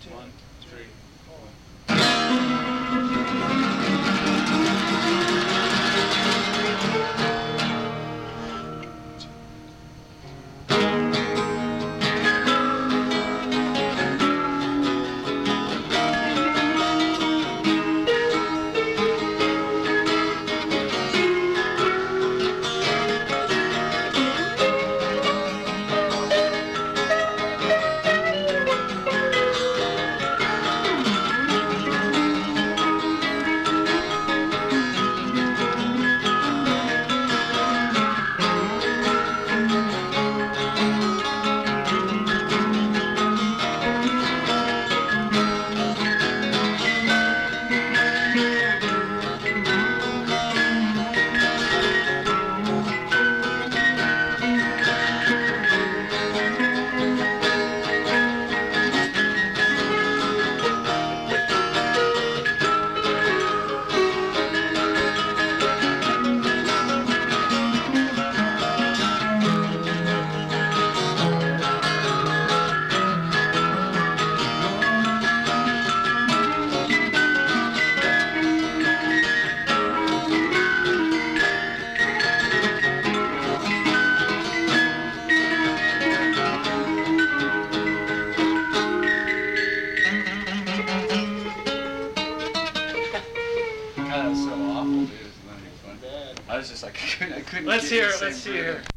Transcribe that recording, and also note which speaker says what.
Speaker 1: 1, 3,
Speaker 2: God, that was so awful, dude.
Speaker 1: bad.
Speaker 2: I was just like, I couldn't
Speaker 3: Let's
Speaker 2: get
Speaker 3: hear
Speaker 2: the
Speaker 3: it.
Speaker 2: same
Speaker 3: Let's hear
Speaker 2: rhythm.
Speaker 3: it.